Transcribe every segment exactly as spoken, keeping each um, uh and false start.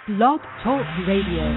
Blog Talk Radio.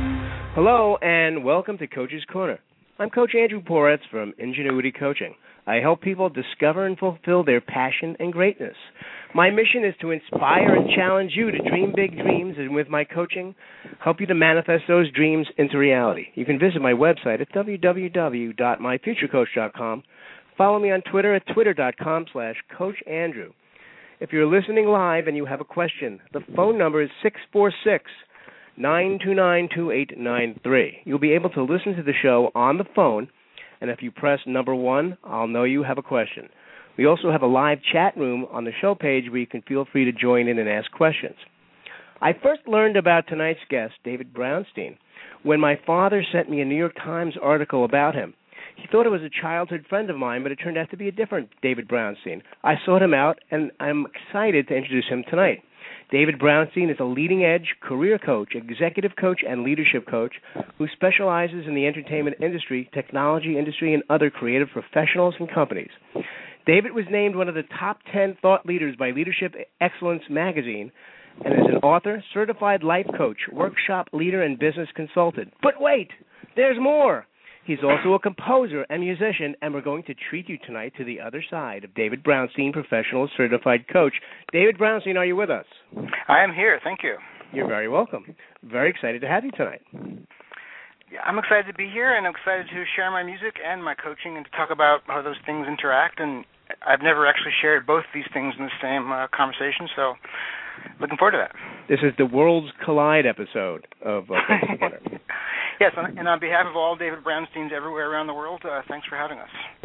Hello and welcome to Coach's Corner. I'm Coach Andrew Poretz from Ingenuity Coaching. I help people discover and fulfill their passion and greatness. My mission is to inspire and challenge you to dream big dreams, and with my coaching, help you to manifest those dreams into reality. You can visit my website at w w w dot my future coach dot com. Follow me on Twitter at twitter dot com slash Coach Andrew. If you're listening live and you have a question, the phone number is six four six, nine two nine, two eight nine three. You'll be able to listen to the show on the phone, and if you press number one, I'll know you have a question. We also have a live chat room on the show page where you can feel free to join in and ask questions. I first learned about tonight's guest, David Brownstein, when my father sent me a New York Times article about him. He thought it was a childhood friend of mine, but it turned out to be a different David Brownstein. I sought him out, and I'm excited to introduce him tonight. David Brownstein is a leading-edge career coach, executive coach, and leadership coach who specializes in the entertainment industry, technology industry, and other creative professionals and companies. David was named one of the top ten thought leaders by Leadership Excellence magazine and is an author, certified life coach, workshop leader, and business consultant. But wait, there's more. He's also a composer and musician, and we're going to treat you tonight to the other side of David Brownstein, professional certified coach. David Brownstein, are you with us? I am here. Thank you. You're very welcome. Very excited to have you tonight. Yeah, I'm excited to be here, and I'm excited to share my music and my coaching and to talk about how those things interact. And I've never actually shared both these things in the same uh, conversation, so looking forward to that. This is the Worlds Collide episode of uh, Coach's Corner. Yes, and on behalf of all David Brownsteins everywhere around the world, uh, thanks for having us.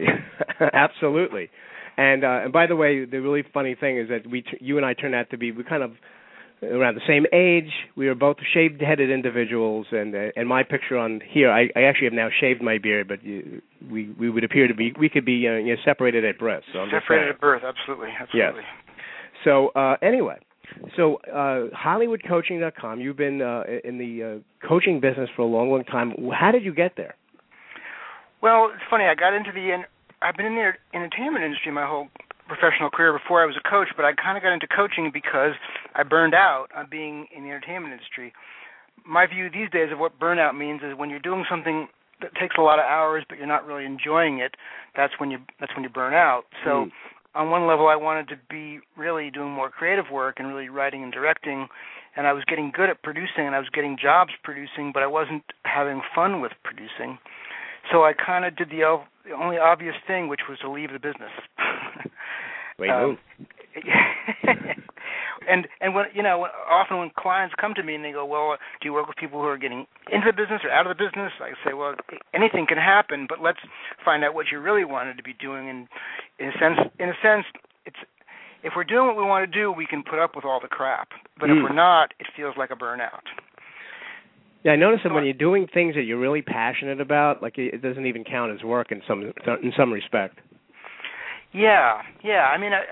Absolutely. And uh, and by the way, the really funny thing is that we, t- you and I turned out to be we kind of around the same age. We were both shaved-headed individuals, and uh, and my picture on here, I, I actually have now shaved my beard, but you, we we would appear to be we could be uh, you know, separated at birth. So separated at birth, absolutely, absolutely. Yes. So uh, anyway. So, uh, Hollywood Coaching dot com, you've been uh, in the uh, coaching business for a long, long time. How did you get there? Well, it's funny. I got into the, I've been in the entertainment industry my whole professional career before I was a coach, but I kind of got into coaching because I burned out on being in the entertainment industry. My view these days of what burnout means is when you're doing something that takes a lot of hours, but you're not really enjoying it, that's when you, that's when you burn out. So. Mm. On one level, I wanted to be really doing more creative work and really writing and directing, and I was getting good at producing, and I was getting jobs producing, but I wasn't having fun with producing. So I kind of did the, o- the only obvious thing, which was to leave the business. Wait, um, and and when you know, often when clients come to me and they go, "Well, do you work with people who are getting into the business or out of the business?" I say, "Well, anything can happen, but let's find out what you really wanted to be doing." And in a sense, in a sense, it's if we're doing what we want to do, we can put up with all the crap. But mm. if we're not, it feels like a burnout. Yeah, I notice that when you're doing things that you're really passionate about, like it doesn't even count as work in some in some respect. Yeah, yeah. I mean, I,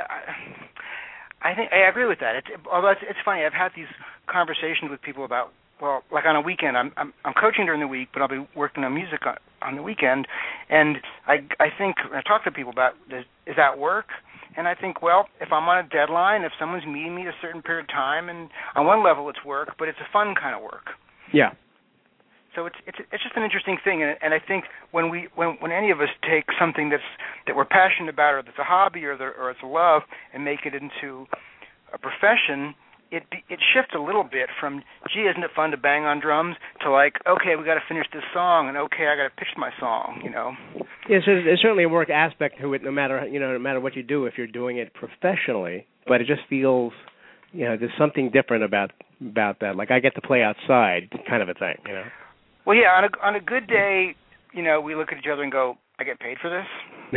I, I think I agree with that. It's, although it's, it's funny, I've had these conversations with people about, well, like on a weekend, I'm I'm, I'm coaching during the week, but I'll be working on music on, on the weekend, and I I think I talk to people about is, is that work? And I think, well, if I'm on a deadline, if someone's meeting me at a certain period of time, and on one level it's work, but it's a fun kind of work. Yeah. So it's it's it's just an interesting thing, and, and I think when we when, when any of us take something that's that we're passionate about, or that's a hobby, or the, or it's a love, and make it into a profession, it it shifts a little bit from, gee, isn't it fun to bang on drums, to like, okay, we got to finish this song, and okay, I got to pitch my song, you know. Yes, there's, there's certainly a work aspect to it, no matter you know no matter what you do, if you're doing it professionally, but it just feels, you know, there's something different about about that. Like I get to play outside, kind of a thing, you know. Well, yeah, on a on a good day, you know, we look at each other and go, I get paid for this.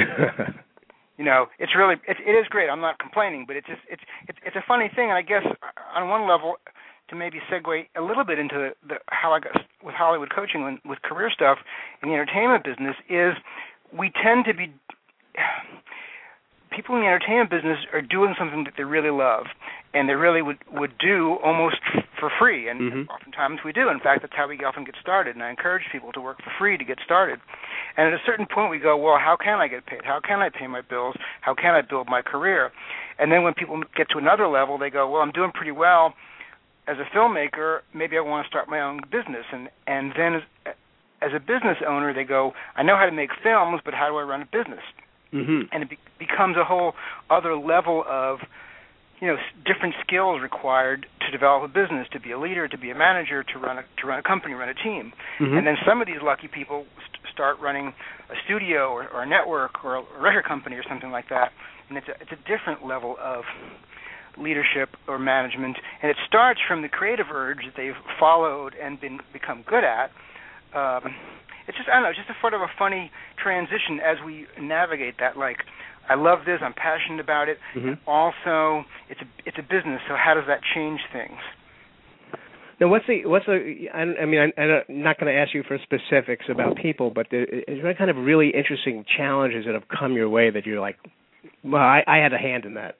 You know, it's really it, it is great. I'm not complaining, but it's just it's it's it's a funny thing, and I guess on one level, to maybe segue a little bit into the, the how I got with Hollywood coaching and with career stuff in the entertainment business is we tend to be people in the entertainment business are doing something that they really love, and they really would, would do almost f- for free, and mm-hmm. oftentimes we do. In fact, that's how we often get started, and I encourage people to work for free to get started. And at a certain point we go, well, how can I get paid? How can I pay my bills? How can I build my career? And then when people get to another level, they go, well, I'm doing pretty well. as a filmmaker, maybe I want to start my own business, and and then as, as a business owner, they go, I know how to make films, but how do I run a business? Mm-hmm. And it be- becomes a whole other level of, you know, s- different skills required to develop a business, to be a leader, to be a manager, to run a to run a company, run a team. Mm-hmm. And then some of these lucky people st- start running a studio or, or a network or a record company or something like that, and it's a, it's a different level of leadership or management, and it starts from the creative urge that they've followed and been become good at. Um, it's just, I don't know, it's just a sort of a funny transition as we navigate that. Like, I love this, I'm passionate about it. Mm-hmm. Also, it's a it's a business, so how does that change things? Now, what's the what's the? I, I mean, I, I'm not going to ask you for specifics about people, but there, is there any kind of really interesting challenges that have come your way that you're like, well, I, I had a hand in that?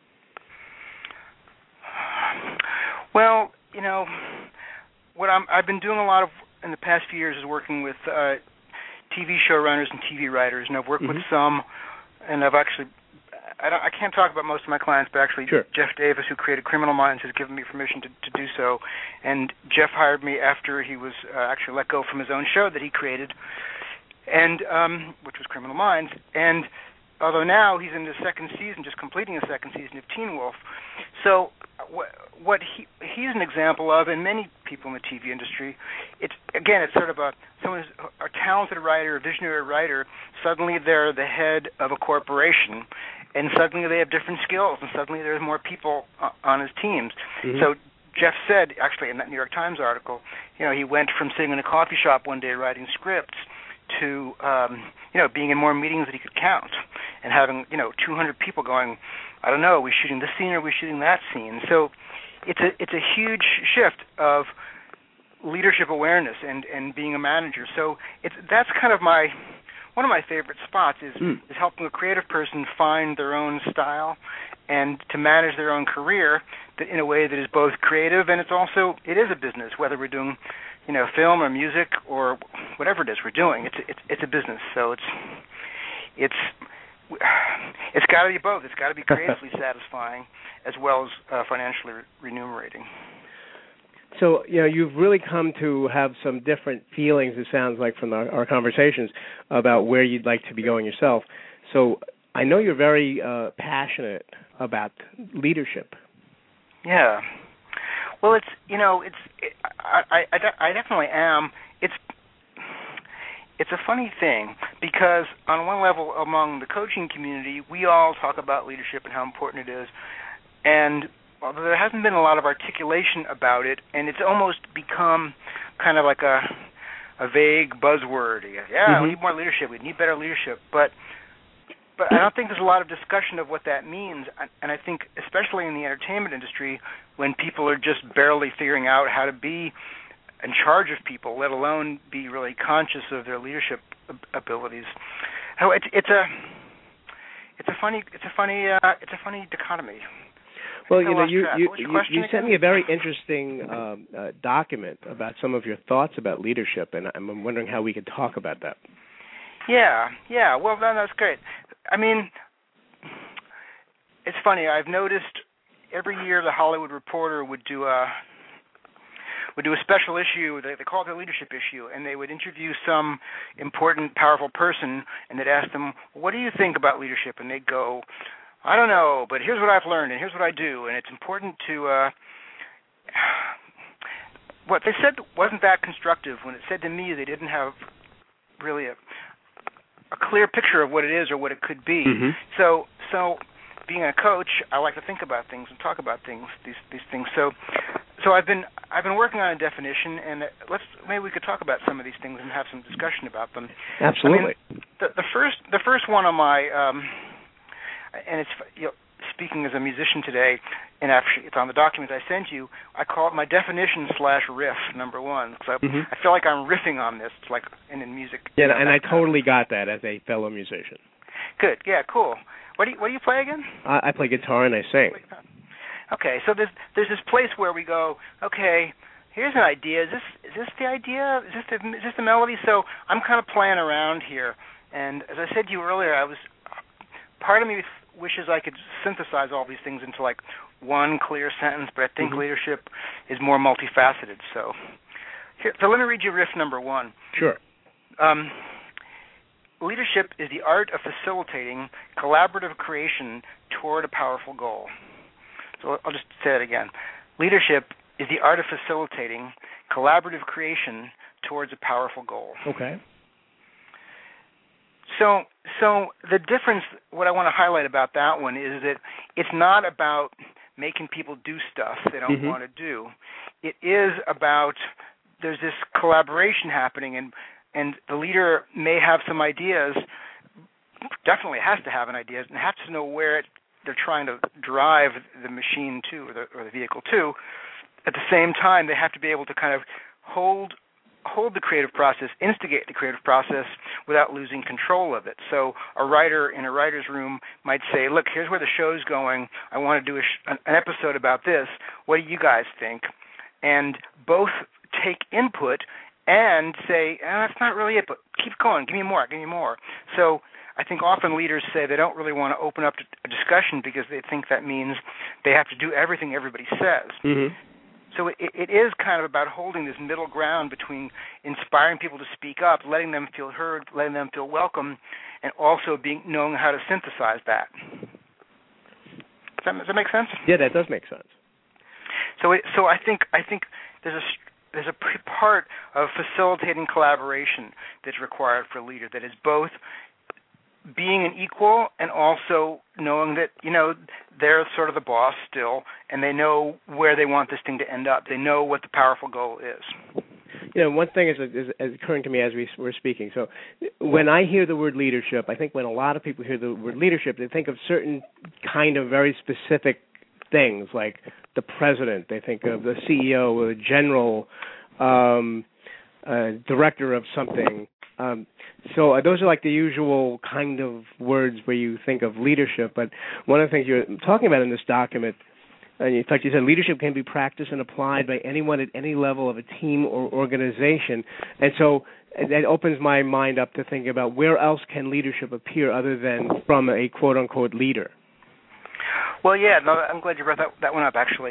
Well, you know, what I'm, I've been doing a lot of in the past few years is working with uh, T V showrunners and T V writers, and I've worked Mm-hmm. with some, and I've actually, I, don't, I can't talk about most of my clients, but actually Sure. Jeff Davis, who created Criminal Minds, has given me permission to, to do so, and Jeff hired me after he was uh, actually let go from his own show that he created, and um, which was Criminal Minds, and although now he's in the second season, just completing the second season of Teen Wolf. So what, what he he's an example of, and many people in the T V industry, it's again, it's sort of a someone who's a talented writer, a visionary writer. Suddenly they're the head of a corporation, and suddenly they have different skills, and suddenly there's more people uh, on his teams. Mm-hmm. So Jeff said, actually, in that New York Times article, you know, he went from sitting in a coffee shop one day writing scripts to um, you know, being in more meetings that he could count, and having, you know, two hundred people going, I don't know, are we shooting this scene or are we shooting that scene? So it's a it's a huge shift of leadership awareness and, and being a manager. So it's that's kind of my one of my favorite spots is mm. is helping a creative person find their own style and to manage their own career that, in a way that is both creative and it's also it is a business, whether we're doing, you know, film or music or whatever it is we're doing. It's it's it's a business. So it's it's it's got to be both. It's got to be creatively satisfying as well as uh, financially re- remunerating. So, you know, you've really come to have some different feelings, it sounds like, from our, our conversations about where you'd like to be going yourself. So I know you're very uh, passionate about leadership. Yeah. Well, it's, you know, it's, it, I, I, I definitely am. It's, it's a funny thing because on one level among the coaching community, we all talk about leadership and how important it is. And although there hasn't been a lot of articulation about it, and it's almost become kind of like a a vague buzzword. Yeah, mm-hmm. we need more leadership. We need better leadership. But but I don't think there's a lot of discussion of what that means. And I think especially in the entertainment industry, when people are just barely figuring out how to be in charge of people, let alone be really conscious of their leadership abilities. So it's it's a it's a funny it's a funny uh, it's a funny dichotomy. Well, you know, you you, you, you sent me a very interesting um, uh, document about some of your thoughts about leadership, and I'm wondering how we could talk about that. Yeah, yeah. Well, no, that's great. I mean, it's funny. I've noticed every year the Hollywood Reporter would do a would do a special issue. They, they call it the leadership issue, and they would interview some important, powerful person, and they'd ask them, "What do you think about leadership?" And they'd go, I don't know, but here's what I've learned, and here's what I do, and it's important to. Uh, what they said wasn't that constructive. When it said to me, they didn't have really a, a clear picture of what it is or what it could be. Mm-hmm. So, so being a coach, I like to think about things and talk about things, these these things. So, so I've been I've been working on a definition, and let's maybe we could talk about some of these things and have some discussion about them. Absolutely. I mean, the, the first the first one on my. Um, And it's, you know, speaking as a musician today, and actually it's on the document I sent you, I call it my definition slash riff, number one. So I, mm-hmm. I feel like I'm riffing on this, it's like in, in music. Yeah, you know, and I totally got that as a fellow musician. Good, yeah, cool. What do you, what do you play again? I, I play guitar and I sing. Okay, so there's there's this place where we go, okay, here's an idea. Is this is this the idea? Is this the, is this the melody? So I'm kind of playing around here. And as I said to you earlier, I was part of me wishes I could synthesize all these things into like one clear sentence, but I think mm-hmm. leadership is more multifaceted. So, here, so let me read you riff number one. Sure. Um, leadership is the art of facilitating collaborative creation toward a powerful goal. So I'll just say it again. Leadership is the art of facilitating collaborative creation towards a powerful goal. Okay. So, so the difference, what I want to highlight about that one is that it's not about making people do stuff they don't mm-hmm. want to do. It is about there's this collaboration happening, and and the leader may have some ideas, definitely has to have an idea, and has to know where it, they're trying to drive the machine to, or the, or the vehicle to. At the same time, they have to be able to kind of hold hold the creative process, instigate the creative process without losing control of it. So a writer in a writer's room might say, look, here's where the show's going. I want to do a sh- an episode about this. What do you guys think? And both take input and say, eh, that's not really it, but keep going. Give me more. Give me more. So I think often leaders say they don't really want to open up to a discussion because they think that means they have to do everything everybody says. Mm-hmm. So it, it is kind of about holding this middle ground between inspiring people to speak up, letting them feel heard, letting them feel welcome, and also being knowing how to synthesize that. Does that, does that make sense? Yeah, that does make sense. So, it, so I think I think there's a there's a part of facilitating collaboration that's required for a leader that is both being an equal and also knowing that, you know, they're sort of the boss still, and they know where they want this thing to end up. They know what the powerful goal is. You know, one thing is, is, is occurring to me as we were speaking. So when I hear the word leadership, I think when a lot of people hear the word leadership, they think of certain kind of very specific things, like the president. They think of the C E O or the general um, uh, director of something. Um, so uh, those are like the usual kind of words where you think of leadership. But one of the things you're talking about in this document, and in fact you said leadership can be practiced and applied by anyone at any level of a team or organization. And so that opens my mind up to think about where else can leadership appear other than from a quote-unquote leader. Well, yeah, no, I'm glad you brought that, that one up, actually.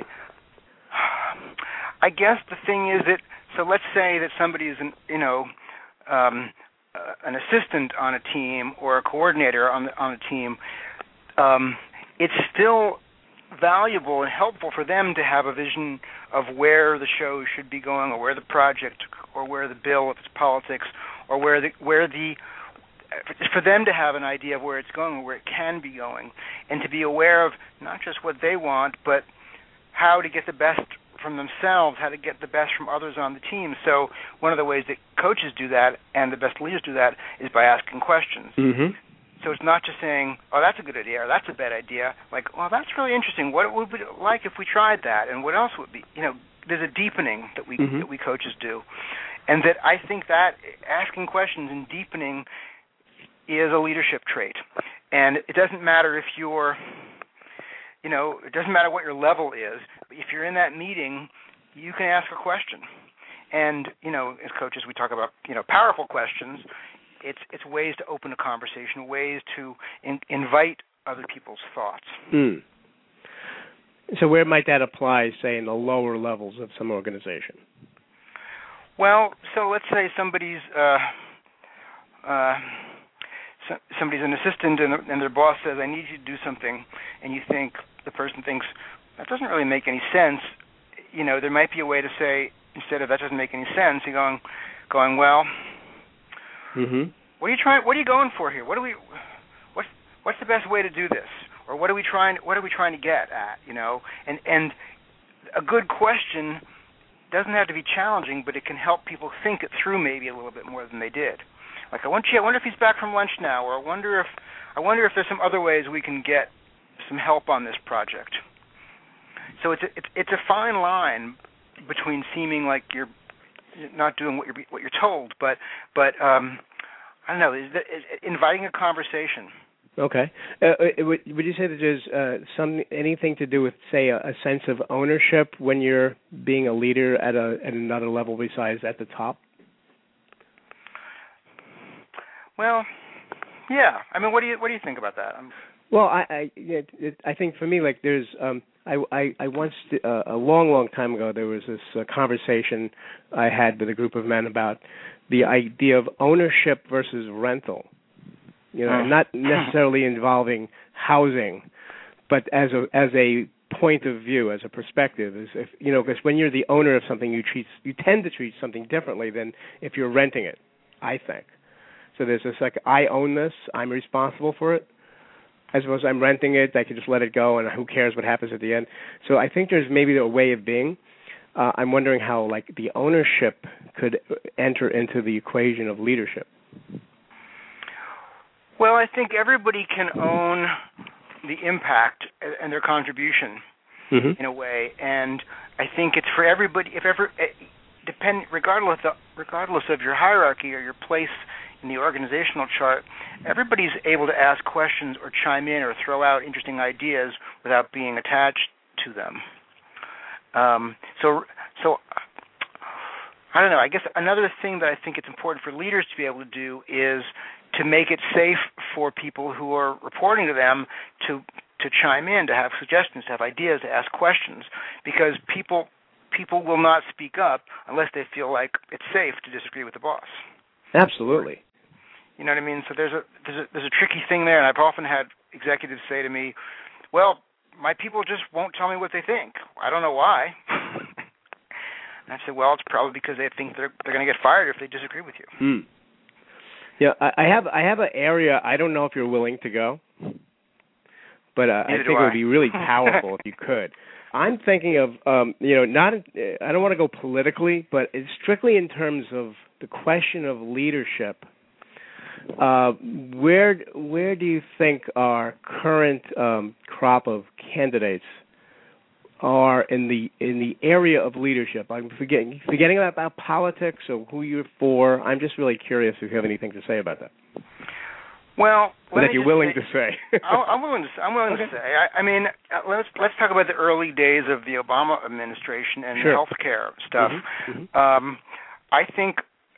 I guess the thing is that, so let's say that somebody is, an, you know, Um, uh, an assistant on a team or a coordinator on the, on a team, um, it's still valuable and helpful for them to have a vision of where the show should be going, or where the project, or where the bill, if it's politics, or where the where the for them to have an idea of where it's going or where it can be going, and to be aware of not just what they want, but how to get the best from themselves, how to get the best from others on the team. So one of the ways that coaches do that and the best leaders do that is by asking questions. Mm-hmm. So it's not just saying, oh, that's a good idea, or that's a bad idea. Like, well, that's really interesting. What would it be like if we tried that? And what else would be, you know, there's a deepening that we mm-hmm. that we coaches do. And that I think that asking questions and deepening is a leadership trait. And it doesn't matter if you're, you know, it doesn't matter what your level is. If you're in that meeting, you can ask a question. And, you know, as coaches, we talk about, you know, powerful questions. It's it's ways to open a conversation, ways to in, invite other people's thoughts. Mm. So where might that apply, say, in the lower levels of some organization? Well, so let's say somebody's uh, uh, so, somebody's an assistant, and, and their boss says, I need you to do something, and you think, the person thinks, that doesn't really make any sense. You know, there might be a way to say, instead of that doesn't make any sense, you're going, going well, mm-hmm. what are you trying? What are you going for here? What do we? What's what's the best way to do this? Or what are we trying? What are we trying to get at? You know, and and a good question doesn't have to be challenging, but it can help people think it through maybe a little bit more than they did. Like, I wonder, I wonder if he's back from lunch now, or I wonder if I wonder if there's some other ways we can get some help on this project. So it's a, it's it's a fine line between seeming like you're not doing what you're what you're told, but but um, I don't know, is that, is inviting a conversation. Okay. Uh, would, would you say that there's uh, some anything to do with, say, a, a sense of ownership when you're being a leader at a at another level besides at the top? Well, yeah. I mean, what do you what do you think about that? I'm... Well, I I, it, it, I think for me, like there's um, I, I I once uh, a long long time ago there was this uh, conversation I had with a group of men about the idea of ownership versus rental. You know, Mm. not necessarily involving housing, but as a as a point of view, as a perspective, is if you know, because when you're the owner of something, you treat you tend to treat something differently than if you're renting it. I think so. There's this like I own this, I'm responsible for it. I suppose I'm renting it, I can just let it go, and who cares what happens at the end. So I think there's maybe a way of being. Uh, I'm wondering how like the ownership could enter into the equation of leadership. Well, I think everybody can own the impact and their contribution Mm-hmm. in a way, and I think it's for everybody. If ever, depend regardless of, regardless of your hierarchy or your place in the organizational chart, everybody's able to ask questions or chime in or throw out interesting ideas without being attached to them. Um, so, so I don't know. I guess another thing that I think it's important for leaders to be able to do is to make it safe for people who are reporting to them to to chime in, to have suggestions, to have ideas, to ask questions, because people people will not speak up unless they feel like it's safe to disagree with the boss. Absolutely. You know what I mean? So there's a there's a there's a tricky thing there, and I've often had executives say to me, "Well, my people just won't tell me what they think. I don't know why." And I said, "Well, it's probably because they think they're they're going to get fired if they disagree with you." Hmm. Yeah, I, I have I have an area. I don't know if you're willing to go, but uh, I think I. it would be really powerful if you could. I'm thinking of um, you know not I don't want to go politically, but it's strictly in terms of the question of leadership. Uh, where where do you think our current um, crop of candidates are in the in the area of leadership? I'm forgetting forgetting about, about politics or who you're for. I'm just really curious if you have anything to say about that. Well, but if you're willing say, to say, I'm willing to. I'm willing okay. to say. I, I mean, let's let's talk about the early days of the Obama administration and sure. the healthcare stuff. Mm-hmm. Mm-hmm. Um, I think.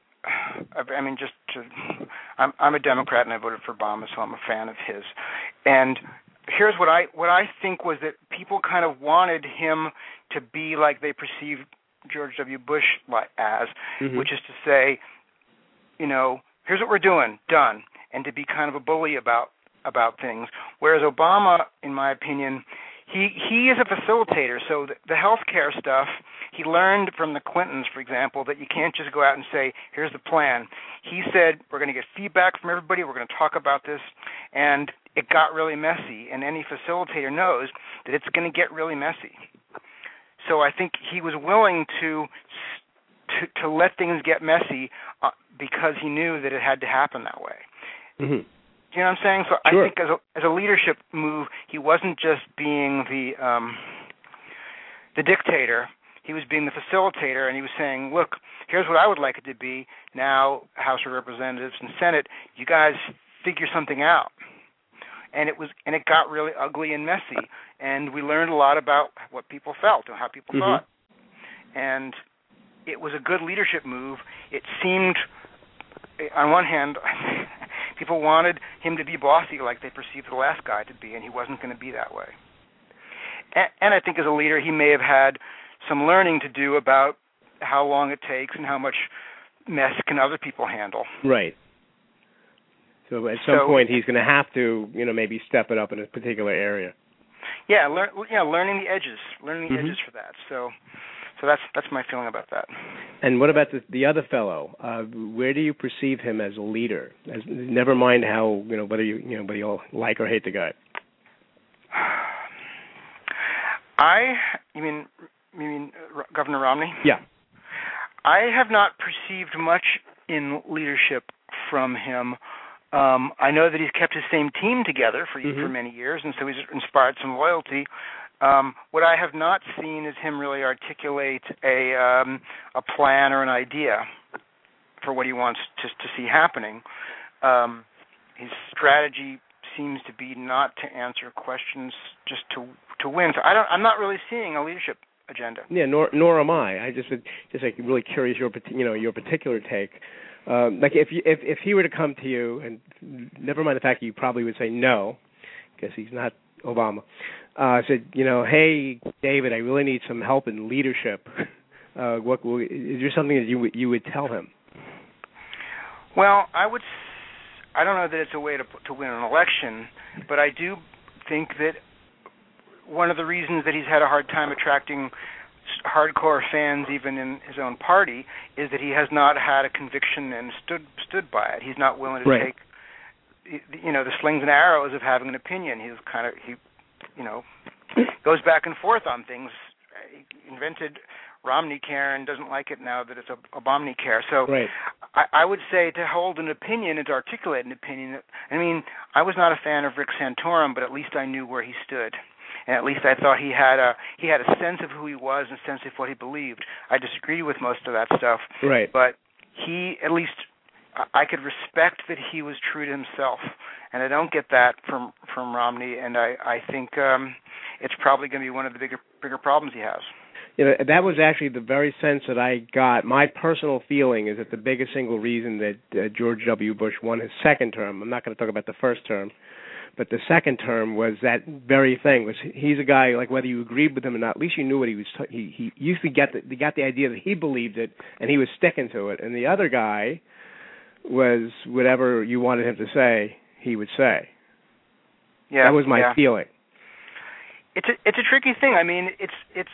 I mean, just to, I'm, I'm a Democrat and I voted for Obama, so I'm a fan of his. And here's what I what I think was that people kind of wanted him to be like they perceived George W. Bush as, mm-hmm. which is to say, you know, here's what we're doing, done, and to be kind of a bully about about things. Whereas Obama, in my opinion, he he is a facilitator. So the, the healthcare stuff, he learned from the Clintons, for example, that you can't just go out and say, here's the plan. He said, we're going to get feedback from everybody, we're going to talk about this, and it got really messy, and any facilitator knows that it's going to get really messy. So I think he was willing to to, to let things get messy uh, because he knew that it had to happen that way. Mm-hmm. Do you know what I'm saying? So sure. I think as a as a leadership move, he wasn't just being the um, the dictator. He was being the facilitator, and he was saying, look, here's what I would like it to be. Now, House of Representatives and Senate, you guys figure something out. And it was, and it got really ugly and messy. And we learned a lot about what people felt and how people mm-hmm. thought. And it was a good leadership move. It seemed, on one hand, people wanted him to be bossy like they perceived the last guy to be, and he wasn't going to be that way. And, and I think as a leader, he may have had some learning to do about how long it takes and how much mess can other people handle. Right. So at some so, point he's going to have to, you know, maybe step it up in a particular area. Yeah, learn, yeah, learning the edges, learning the mm-hmm. edges for that. So, so that's that's my feeling about that. And what about the, the other fellow? Uh, where do you perceive him as a leader? As, never mind how, you know, whether you, you know, whether you like or hate the guy. I, you mean, you mean uh, Governor Romney? Yeah. I have not perceived much in leadership from him. Um, I know that he's kept his same team together for mm-hmm. for many years, and so he's inspired some loyalty. Um, what I have not seen is him really articulate a um, a plan or an idea for what he wants to to see happening. Um, his strategy seems to be not to answer questions, just to to win. So I don't. I'm not really seeing a leadership agenda. Yeah, nor nor am I. I just just like really curious your you know your particular take. Um, like if you if if he were to come to you, and never mind the fact that you probably would say no, guess he's not Obama, uh, said, you know, hey, David, I really need some help in leadership. Uh, what is there something that you would you would tell him? Well, I would. I don't know that it's a way to to win an election, but I do think that one of the reasons that he's had a hard time attracting hardcore fans, even in his own party, is that he has not had a conviction and stood stood by it. He's not willing to right. take, you know, the slings and arrows of having an opinion. He's kind of he, you know, goes back and forth on things. He invented Romneycare and doesn't like it now that it's Obamacare. So right. I, I would say to hold an opinion and to articulate an opinion. I mean, I was not a fan of Rick Santorum, but at least I knew where he stood. And at least I thought he had a he had a sense of who he was and a sense of what he believed. I disagree with most of that stuff, right. but he at least I could respect that he was true to himself, and I don't get that from from Romney. And I I think um, it's probably going to be one of the bigger bigger problems he has. You know, that was actually the very sense that I got. My personal feeling is that the biggest single reason that uh, George W. Bush won his second term, I'm not going to talk about the first term, but the second term was that very thing. Was he's a guy, like, whether you agreed with him or not, at least you knew what he was. T- he he used to get the, he got the idea that he believed it, and he was sticking to it. And the other guy was whatever you wanted him to say, he would say. Yeah, that was my yeah. feeling. It's a it's a tricky thing. I mean, it's it's.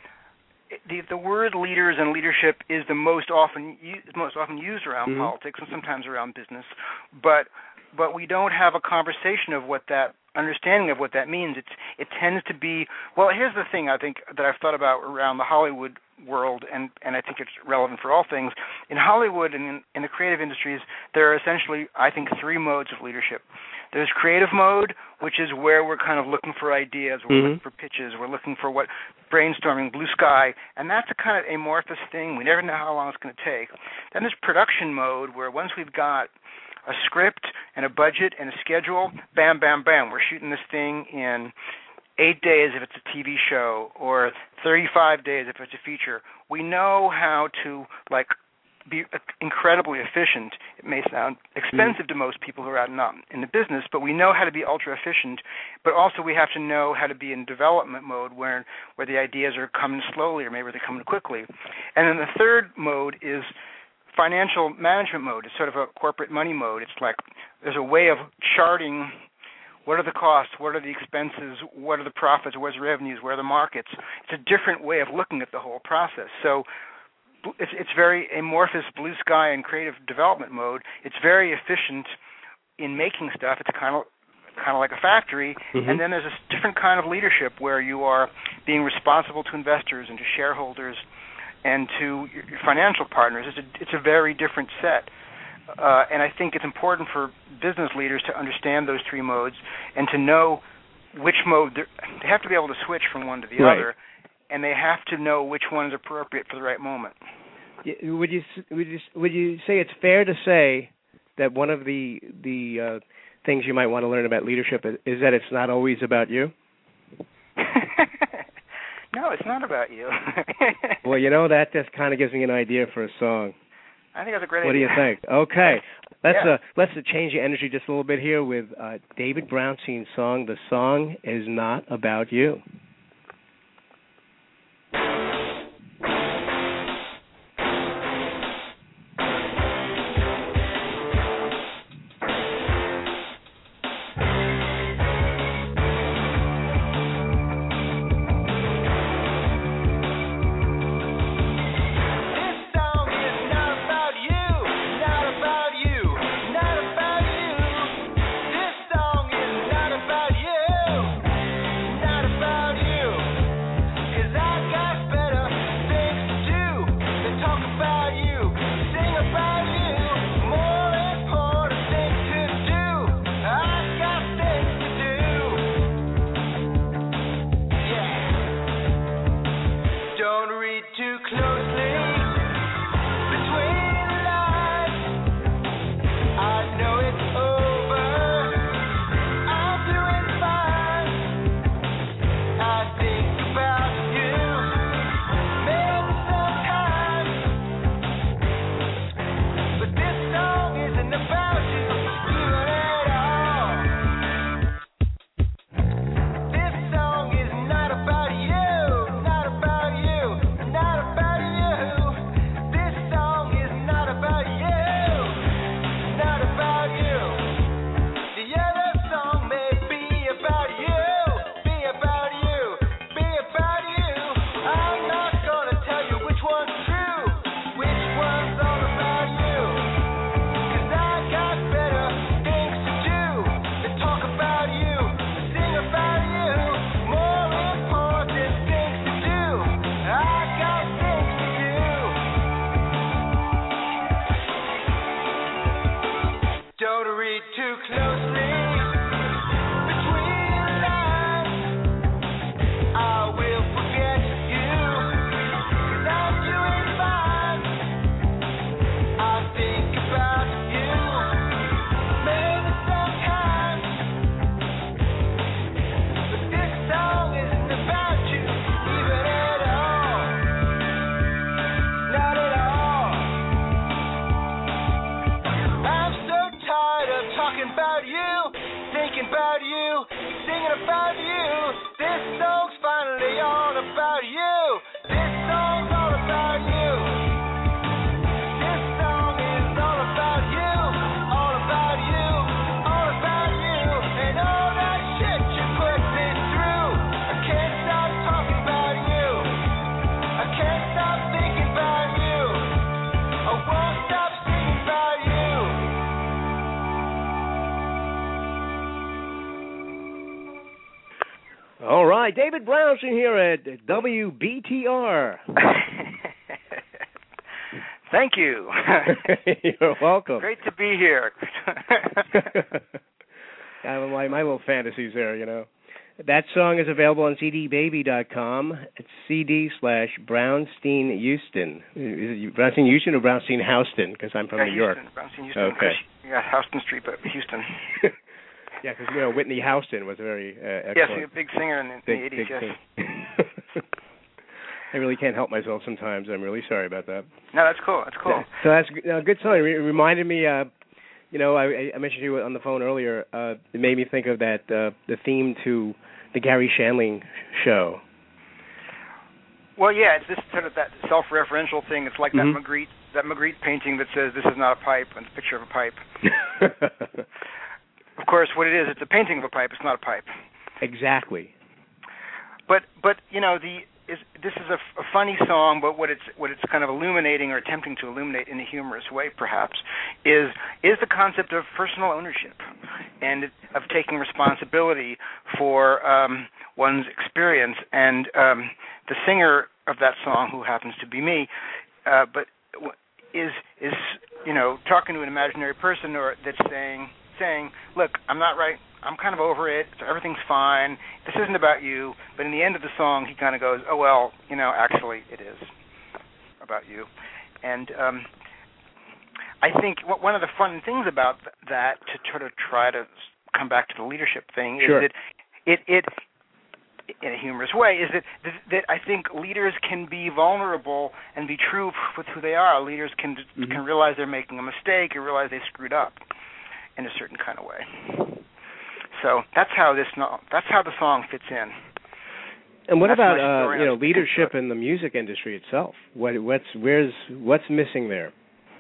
The the word leaders and leadership is the most often used, most often used around mm-hmm. politics and sometimes around business, but but we don't have a conversation of what that understanding of what that means. It's it tends to be well. Here's the thing I think that I've thought about around the Hollywood world, and, and I think it's relevant for all things. In Hollywood and in, in the creative industries, there are essentially, I think, three modes of leadership. There's creative mode, which is where we're kind of looking for ideas, we're mm-hmm. looking for pitches, we're looking for what brainstorming, blue sky, and that's a kind of amorphous thing. We never know how long it's going to take. Then there's production mode, where once we've got a script and a budget and a schedule, bam, bam, bam, we're shooting this thing in eight days if it's a T V show, or thirty-five days if it's a feature. We know how to, like, be incredibly efficient. It may sound expensive mm. to most people who are out not in the business, but we know how to be ultra efficient. But also we have to know how to be in development mode, where where the ideas are coming slowly, or maybe they're coming quickly. And then the third mode is financial management mode. It's sort of a corporate money mode. It's like there's a way of charting what are the costs, what are the expenses, what are the profits, where's the revenues, where are the markets. It's a different way of looking at the whole process. So it's, it's very amorphous, blue sky and creative development mode. It's very efficient in making stuff. It's kind of kind of like a factory. Mm-hmm. And then there's a different kind of leadership where you are being responsible to investors and to shareholders and to your financial partners. It's a, it's a very different set. Uh, and I think it's important for business leaders to understand those three modes and to know which mode they have to be able to switch from one to the right. other, and they have to know which one is appropriate for the right moment. Would you would you would you say it's fair to say that one of the the uh, things you might want to learn about leadership is, is that it's not always about you? No, it's not about you. Well, you know, that just kind of gives me an idea for a song. I think that's a great what idea. What do you think? Okay. Let's yeah. uh, let's uh, change the energy just a little bit here with uh, David Brownstein's song, The Song Is Not About You. About about you. This song's all about you. This song is all about you. All about you. All about you. And all that shit you put me through. I can't stop talking about you. I can't stop thinking about you. I won't stop thinking about you. All right, David Brownstein here at W B T R. Thank you. You're welcome. Great to be here. I have my, my little fantasies there, you know. That song is available on C D baby dot com. It's C D slash Brownstein Houston. Is it Brownstein Houston or Brownstein Houston? Because I'm from yeah, New Houston, York. Brownstein Houston. Okay. Yeah, Houston Street, but Houston. Yeah, because, you know, Whitney Houston was a very uh, excellent. Yes, he was a big singer in the, in big, the eighties, yes. I really can't help myself sometimes. I'm really sorry about that. No, that's cool. That's cool. So that's a uh, good song. It reminded me, uh, you know, I, I mentioned you on the phone earlier. Uh, it made me think of that, uh, the theme to the Gary Shandling show. Well, yeah, it's this sort of that self-referential thing. It's like mm-hmm. that Magritte, that Magritte painting that says, "This is not a pipe," and it's a picture of a pipe. Of course, what it is, it's a painting of a pipe. It's not a pipe. Exactly. But but you know the is this is a, a funny song, but what it's what it's kind of illuminating or attempting to illuminate in a humorous way, perhaps, is is the concept of personal ownership and of taking responsibility for um, one's experience. And um, the singer of that song, who happens to be me, uh, but is is you know talking to an imaginary person or that's saying. saying, look, I'm not right, I'm kind of over it, so everything's fine, this isn't about you, but in the end of the song, he kind of goes, oh, well, you know, actually, it is about you. And um, I think one of the fun things about that, to sort of try to come back to the leadership thing, is sure. that it, it, in a humorous way, is that, that that I think leaders can be vulnerable and be true with who they are. Leaders can mm-hmm. can realize they're making a mistake and realize they screwed up in a certain kind of way. So that's how this that's how the song fits in. And what that's about uh, you know leadership in the music industry itself? What what's where's what's missing there?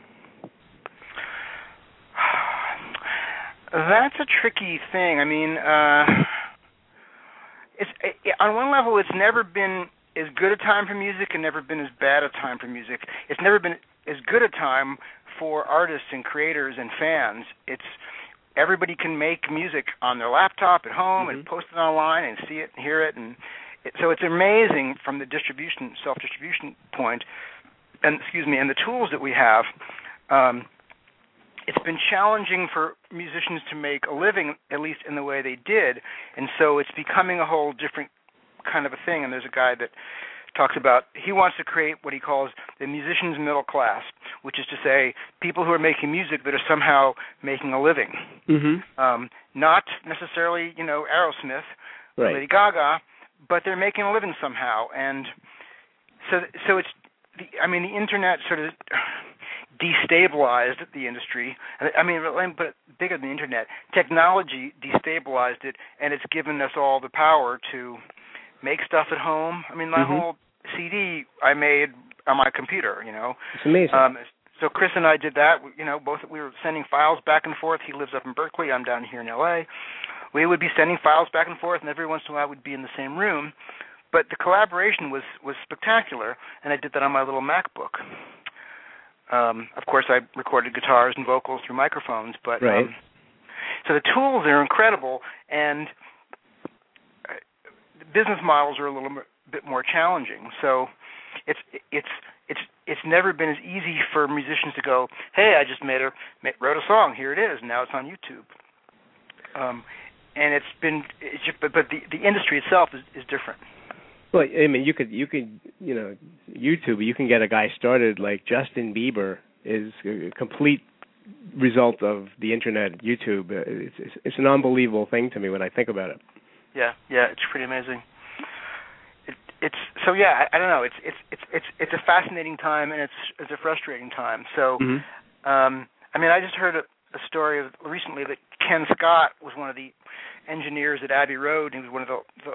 That's a tricky thing. I mean, uh, it's it, on one level, it's never been as good a time for music and never been as bad a time for music. It's never been as good a time for artists and creators and fans. It's everybody can make music on their laptop at home mm-hmm. and post it online and see it and hear it, and it, so it's amazing from the distribution, self-distribution point, and excuse me, and the tools that we have. Um, it's been challenging for musicians to make a living, at least in the way they did, and so it's becoming a whole different kind of a thing. And there's a guy that talks about, he wants to create what he calls the musician's middle class, which is to say people who are making music that are somehow making a living. Mm-hmm. Um, not necessarily, you know, Aerosmith right. or Lady Gaga, but they're making a living somehow. And so so it's, the, I mean, the Internet sort of destabilized the industry. I mean, but bigger than the Internet, technology destabilized it, and it's given us all the power to make stuff at home. I mean, my mm-hmm. whole C D I made on my computer, you know. It's amazing. Um, so Chris and I did that. You know, both we were sending files back and forth. He lives up in Berkeley. I'm down here in L A. We would be sending files back and forth, and every once in a while we'd be in the same room. But the collaboration was, was spectacular, and I did that on my little MacBook. Um, of course, I recorded guitars and vocals through microphones, but right. um, so the tools are incredible, and the business models are a little bit more challenging. So it's it's it's it's never been as easy for musicians to go, hey, I just made a wrote a song, here it is, and now it's on YouTube. Um, and it's been, it's just, but but the the industry itself is, is different. Well, I mean, you could, you could, you know, YouTube. You can get a guy started like Justin Bieber is a complete result of the internet. YouTube. It's, it's, it's an unbelievable thing to me when I think about it. Yeah, yeah, it's pretty amazing. It, it's so yeah. I, I don't know. It's it's it's it's it's a fascinating time and it's it's a frustrating time. So, mm-hmm. um, I mean, I just heard a, a story of recently that Ken Scott was one of the engineers at Abbey Road. He was one of the, the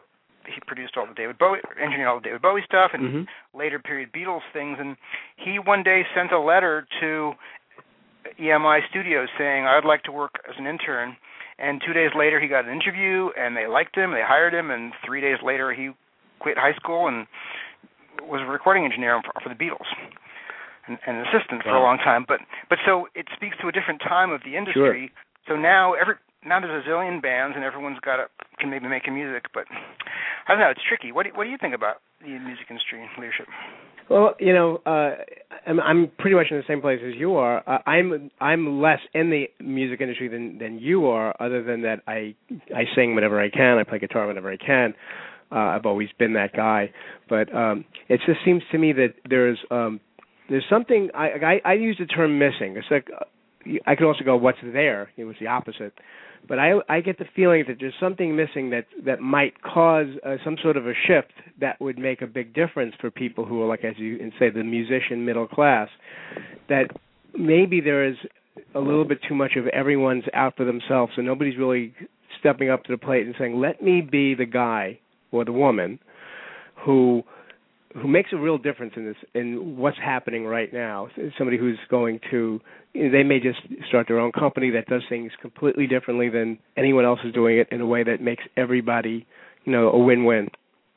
he produced all the David Bowie, engineered all the David Bowie stuff, and mm-hmm. later period Beatles things. And he one day sent a letter to E M I Studios saying, "I'd like to work as an intern." And two days later, he got an interview, and they liked him. They hired him, and three days later, he quit high school and was a recording engineer for, for the Beatles. And, and an assistant for wow. a long time, but but so it speaks to a different time of the industry. Sure. So now every now there's a zillion bands and everyone's got a, can maybe make a music, but I don't know. It's tricky. What do, what do you think about the music industry and leadership? Well, you know, uh, I'm, I'm pretty much in the same place as you are. Uh, I'm I'm less in the music industry than, than you are, other than that I I sing whenever I can. I play guitar whenever I can. Uh, I've always been that guy. But um, it just seems to me that there's um, there's something. I, I I use the term missing. It's like uh, I could also go, what's there? It was the opposite. But I, I get the feeling that there's something missing that that might cause uh, some sort of a shift that would make a big difference for people who are, like, as you say, the musician middle class. That maybe there is a little bit too much of everyone's out for themselves, so nobody's really stepping up to the plate and saying, let me be the guy or the woman who who makes a real difference in this, in what's happening right now. Somebody who's going to, you know, they may just start their own company that does things completely differently than anyone else is doing it in a way that makes everybody, you know, a win-win.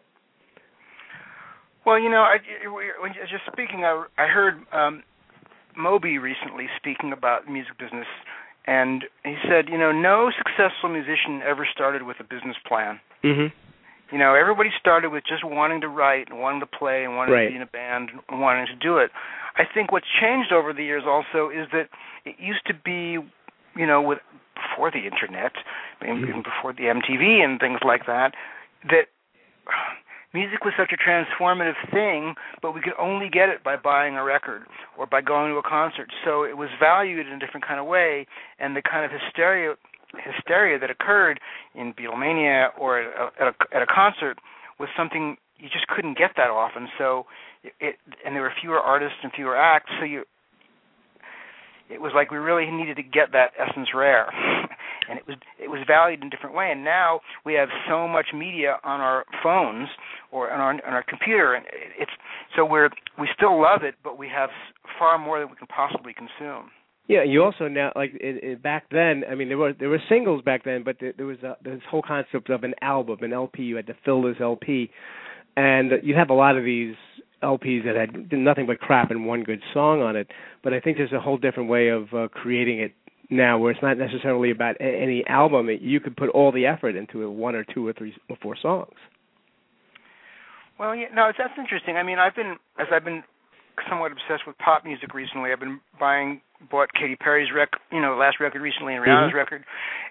Well, you know, I, when just speaking, I, I heard um, Moby recently speaking about the music business, and he said, you know, no successful musician ever started with a business plan. Mm-hmm. You know, everybody started with just wanting to write and wanting to play and wanting right. to be in a band and wanting to do it. I think what's changed over the years also is that it used to be, you know, with before the internet, mm-hmm. even before the M T V and things like that, that music was such a transformative thing, but we could only get it by buying a record or by going to a concert. So it was valued in a different kind of way, and the kind of hysteria hysteria that occurred in Beatlemania or at a, at a, at a concert was something you just couldn't get that often. So it, it and there were fewer artists and fewer acts, so you it was like we really needed to get that essence rare, and it was it was valued in a different way. And now we have so much media on our phones or on our on our computer, and it's so we're we still love it, but we have far more than we can possibly consume. Yeah, you also now, like it, it, back then, I mean, there were there were singles back then, but there, there was a, this whole concept of an album, an L P. You had to fill this L P, and you'd have a lot of these L Ps that had nothing but crap and one good song on it. But I think there's a whole different way of uh, creating it now, where it's not necessarily about a, any album. You could put all the effort into a one or two or three or four songs. Well, yeah, no, that's interesting. I mean, I've been as I've been somewhat obsessed with pop music recently. I've been buying, bought Katy Perry's rec, you know, last record recently, and Rihanna's mm-hmm. record.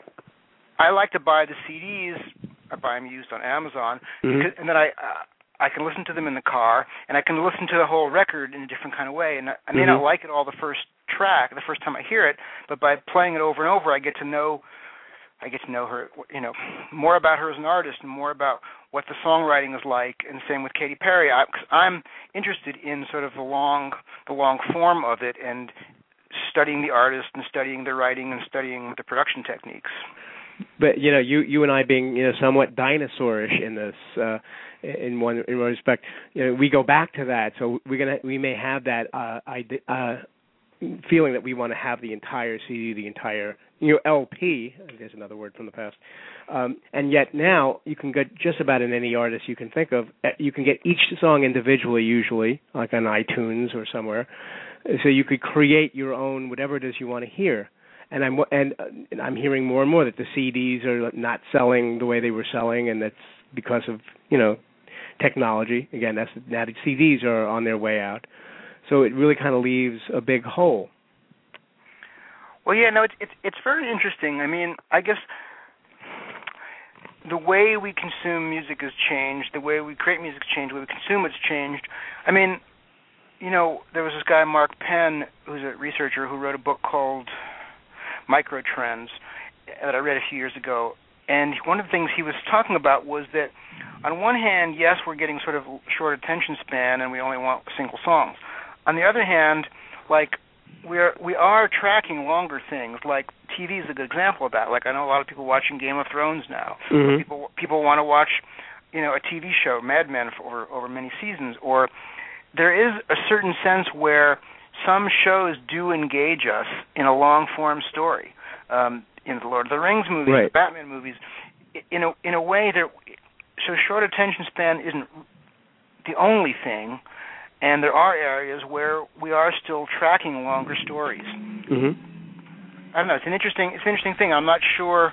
I like to buy the C Ds. I buy them used on Amazon, mm-hmm. because, and then I uh, I can listen to them in the car, and I can listen to the whole record in a different kind of way. And I, I may mm-hmm. not like it all the first track, the first time I hear it, but by playing it over and over, I get to know. I get to know her, you know, more about her as an artist and more about what the songwriting is like. And same with Katy Perry. I, cause I'm interested in sort of the long, the long form of it, and studying the artist and studying the writing and studying the production techniques. But you know, you you and I being you know somewhat dinosaurish in this, uh, in one in one respect, you know, we go back to that. So we're gonna we may have that uh, idea. Uh, feeling that we want to have the entire C D, the entire you know L P. There's another word from the past. Um, and yet now you can get just about in any artist you can think of. You can get each song individually, usually, like on iTunes or somewhere. So you could create your own whatever it is you want to hear. And I'm and, uh, and I'm hearing more and more that the C Ds are not selling the way they were selling, and that's because of you know technology. Again, that's now the C Ds are on their way out. So it really kind of leaves a big hole. Well, yeah, no, it's it's it's very interesting. I mean, I guess the way we consume music has changed. The way we create music has changed. The way we consume it's changed. I mean, you know, there was this guy Mark Penn, who's a researcher, who wrote a book called Microtrends that I read a few years ago. And one of the things he was talking about was that, on one hand, yes, we're getting sort of short attention span, and we only want single songs. On the other hand, like we're we are tracking longer things. Like T V is a good example of that. Like I know a lot of people watching Game of Thrones now. Mm-hmm. People people want to watch you know, a T V show, Mad Men, over over many seasons, or there is a certain sense where some shows do engage us in a long-form story. Um, in the Lord of the Rings movies, right. the Batman movies, in a in a way that so short attention span isn't the only thing, and there are areas where we are still tracking longer stories. Mm-hmm. I don't know. It's an interesting it's an interesting thing. I'm not sure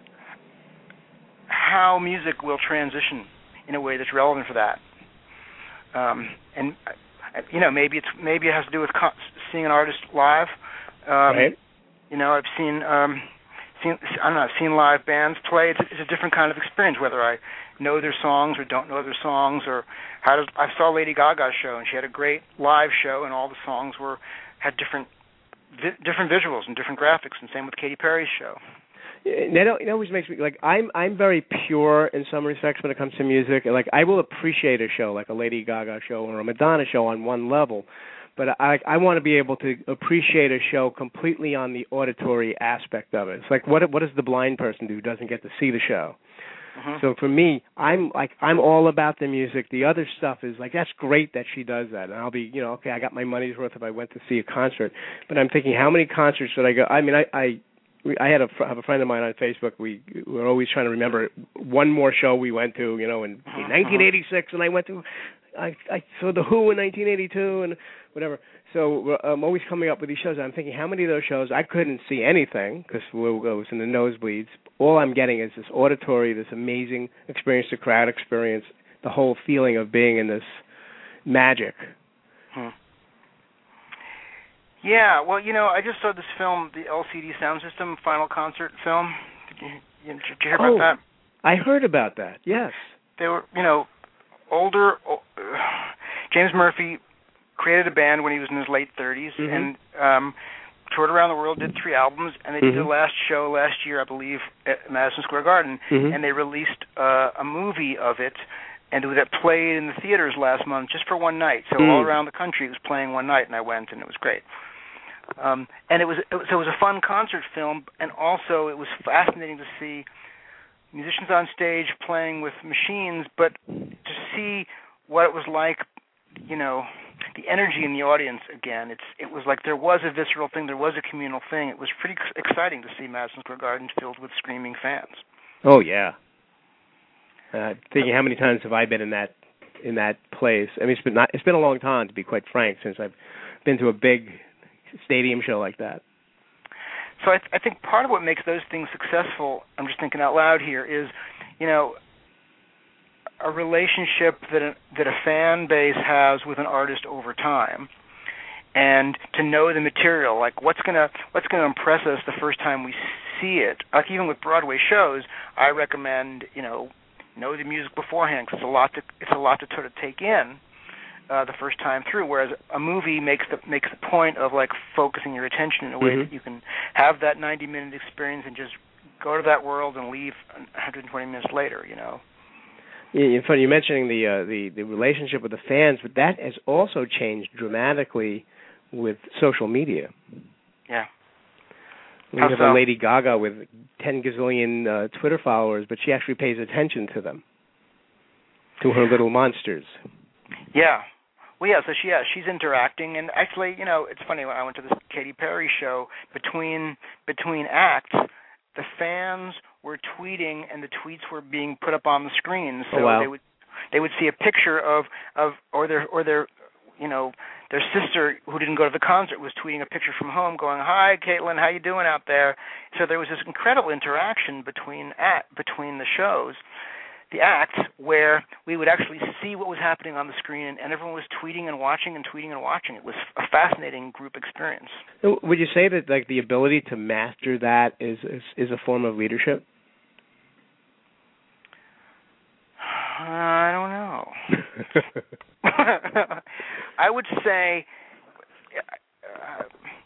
how music will transition in a way that's relevant for that. Um, and you know, maybe it's maybe it has to do with co- seeing an artist live. Um, right. You know, I've seen, um, seen I don't know, I've seen live bands play. It's, it's a different kind of experience, whether I know their songs or don't know their songs, or how does I saw Lady Gaga's show, and she had a great live show, and all the songs were had different vi- different visuals and different graphics, and same with Katy Perry's show. It always makes me like I'm I'm very pure in some respects when it comes to music. Like I will appreciate a show like a Lady Gaga show or a Madonna show on one level, but I I want to be able to appreciate a show completely on the auditory aspect of it. It's like what what does the blind person do who doesn't get to see the show? Mm-hmm. So for me, I'm like I'm all about the music. The other stuff is like that's great that she does that, and I'll be you know okay I got my money's worth if I went to see a concert. But I'm thinking how many concerts should I go? I mean I. I I had a have a friend of mine on Facebook. We were always trying to remember one more show we went to, you know, in, in nineteen eighty-six, and I went to, I I saw the Who in nineteen eighty-two and whatever. So I'm always coming up with these shows. I'm thinking, how many of those shows I couldn't see anything because I was in the nosebleeds. All I'm getting is this auditory, this amazing experience, the crowd experience, the whole feeling of being in this magic. Hmm. Yeah, well, you know, I just saw this film, the L C D Sound System Final Concert film. Did you, did you hear about oh, that? I heard about that, yes. They were, you know, older. Uh, James Murphy created a band when he was in his late thirties mm-hmm. and um, toured around the world, did three albums, and they mm-hmm. did the last show last year, I believe, at Madison Square Garden, mm-hmm. and they released uh, a movie of it, and that played in the theaters last month just for one night. So mm. all around the country it was playing one night, and I went, and it was great. Um, and it was, it was so it was a fun concert film, and also it was fascinating to see musicians on stage playing with machines, but to see what it was like, you know, the energy in the audience again. It's it was like there was a visceral thing, there was a communal thing. It was pretty exciting to see Madison Square Garden filled with screaming fans. Oh yeah. Uh, thinking how many times have I been in that in that place? I mean, it's been not, it's been a long time, to be quite frank, since I've been to a big stadium show like that. So I, th- I think part of what makes those things successful, I'm just thinking out loud here, is, you know, a relationship that a, that a fan base has with an artist over time, and to know the material, like what's gonna what's gonna impress us the first time we see it. Like even with Broadway shows, I recommend you know know the music beforehand because it's a lot to it's a lot to sort of take in. Uh, the first time through, whereas a movie makes the makes the point of like focusing your attention in a way mm-hmm. that you can have that ninety minute experience and just go to that world and leave one hundred twenty minutes later. You know. Yeah, it's funny you're mentioning the uh, the the relationship with the fans, but that has also changed dramatically with social media. Yeah. We How have so? a Lady Gaga with ten gazillion uh, Twitter followers, but she actually pays attention to them, to her little monsters. Yeah. Well, yeah, so she, yeah, she's interacting, and actually, you know, it's funny, when I went to this Katy Perry show, between between acts, the fans were tweeting, and the tweets were being put up on the screen, so oh, wow. they would they would see a picture of, of or their or their you know their sister who didn't go to the concert was tweeting a picture from home, going, "Hi, Caitlin, how you doing out there?" So there was this incredible interaction between at between the shows. The acts where we would actually see what was happening on the screen, and everyone was tweeting and watching and tweeting and watching. It was a fascinating group experience. So would you say that like the ability to master that is is, is a form of leadership? Uh, I don't know. I would say. Uh,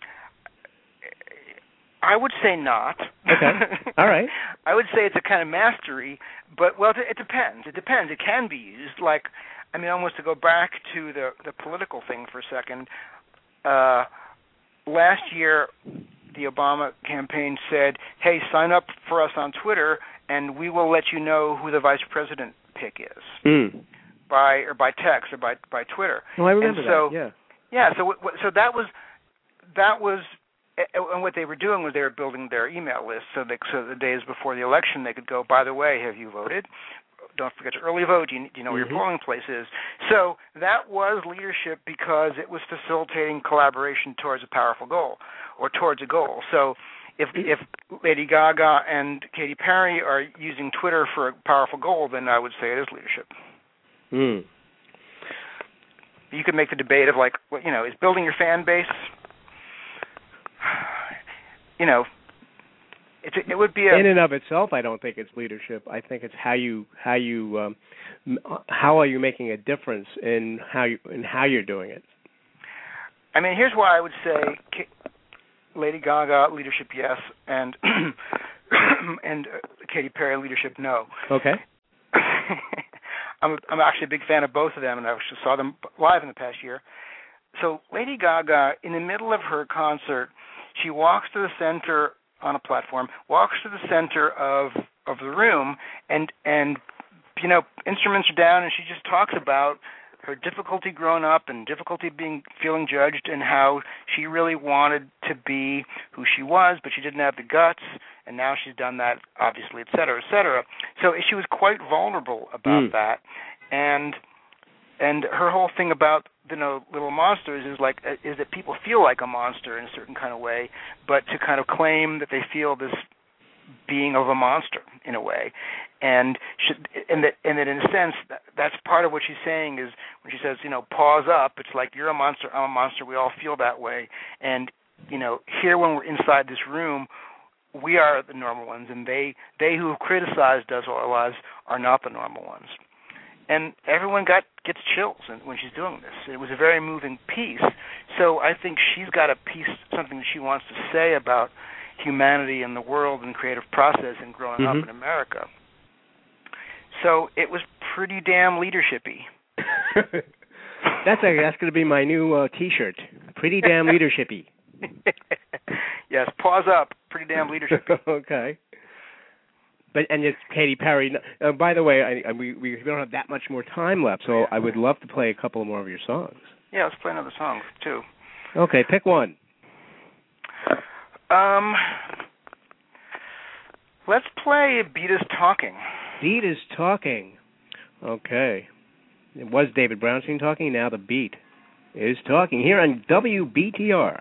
I would say not. Okay. All right. I would say it's a kind of mastery, but, well, it depends. It depends. It can be used. Like, I mean, almost to go back to the, the political thing for a second, uh, last year the Obama campaign said, hey, sign up for us on Twitter, and we will let you know who the vice president kick is mm. by or by text or by by Twitter. Oh, I remember and so, that. Yeah. Yeah. So so that was that was. And what they were doing was they were building their email list so that so the days before the election they could go, by the way, have you voted? Don't forget to early vote. Do you, do you know where mm-hmm. your polling place is? So that was leadership because it was facilitating collaboration towards a powerful goal or towards a goal. So if if Lady Gaga and Katy Perry are using Twitter for a powerful goal, then I would say it is leadership. Mm. You could make the debate of like, you know, is building your fan base, you know, it's, it would be a, in and of itself. I don't think it's leadership. I think it's how you how you um, how are you making a difference in how you in how you're doing it. I mean, here's why I would say Lady Gaga leadership yes, and and uh, Katy Perry leadership no. Okay. I'm a, I'm actually a big fan of both of them, and I actually saw them live in the past year. So Lady Gaga, in the middle of her concert, she walks to the center on a platform, walks to the center of of the room, and and you know instruments are down, and she just talks about her difficulty growing up and difficulty being feeling judged, and how she really wanted to be who she was, but she didn't have the guts, and now she's done that, obviously, et cetera, et cetera. So she was quite vulnerable about mm. that, and and her whole thing about you know Little Monsters is like is that people feel like a monster in a certain kind of way, but to kind of claim that they feel this being of a monster in a way, and should, and that and that in a sense that, that's part of what she's saying is when she says you know pause up. It's like you're a monster, I'm a monster. We all feel that way, and you know here when we're inside this room, we are the normal ones, and they they who have criticized us all our lives are not the normal ones. And everyone got gets chills when she's doing this. It was a very moving piece. So I think she's got a piece, something that she wants to say about humanity and the world and creative process and growing mm-hmm. up in America. So it was pretty damn leadership-y. that's a, that's going to be my new uh, T-shirt. Pretty damn leadership-y. Yes, pause up. Pretty damn leadership-y. Okay. But and it's Katy Perry. Uh, by the way, I, I, we we don't have that much more time left, so I would love to play a couple more of your songs. Yeah, let's play another song too. Okay, pick one. Um, let's play Beat Is Talking. Beat Is Talking. Okay. It was David Brownstein talking. Now the beat is talking here on W B T R.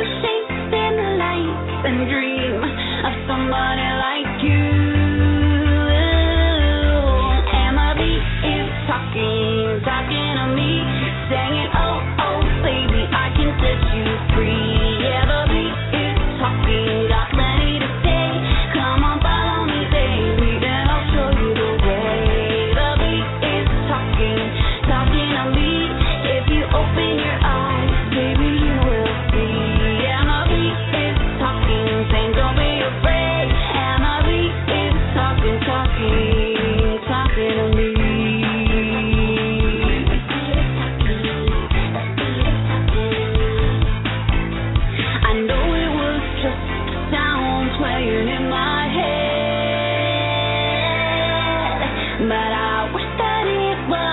And dream of somebody like you.